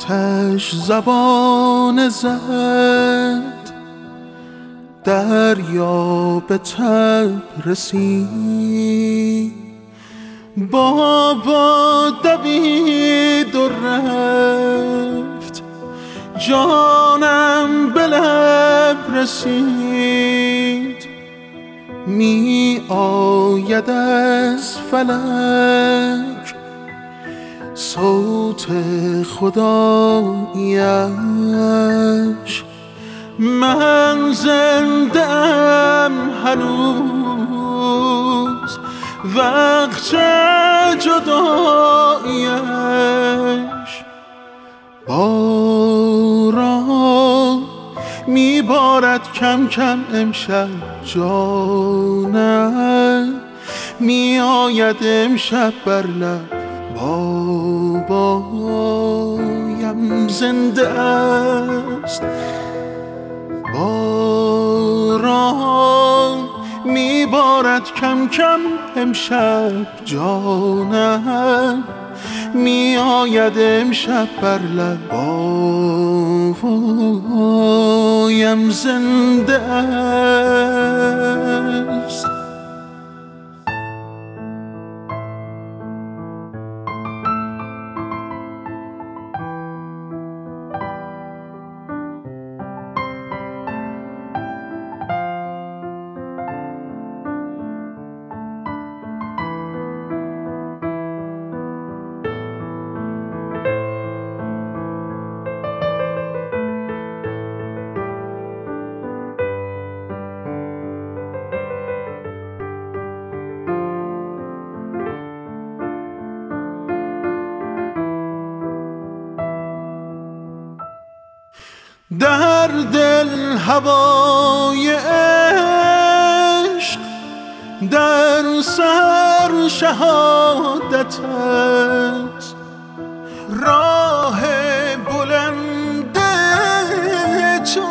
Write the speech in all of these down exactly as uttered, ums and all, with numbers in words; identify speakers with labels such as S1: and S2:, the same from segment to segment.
S1: آتش زبان زد، دریا به تب رسید. بابا دوید و رفت، جانم به لب رسید. می آید از فلک صوت خداییش، من زنده ام هنوز وقت جداییش. باران میبارد کم کم امشب جانم، می آید امشب بر لب بابایم زنده است. باران میبارد کم کم امشب جانم، می آید امشب بر لب بابایم زنده است. در دل هوای عشق، در سر شهادت است. راه بلند تو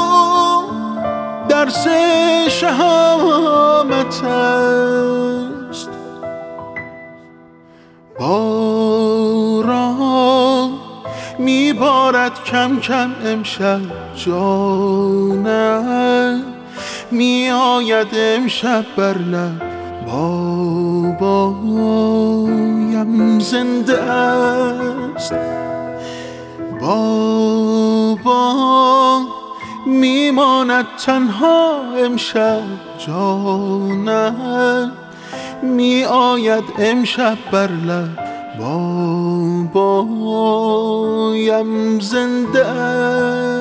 S1: درس شهامت است. باران میبارد کم کم امشب جانم، می آید امشب بر لب بابایم زنده است. بابا میماند تنها امشب جانم، می آید امشب بر لب بابایم زنده است.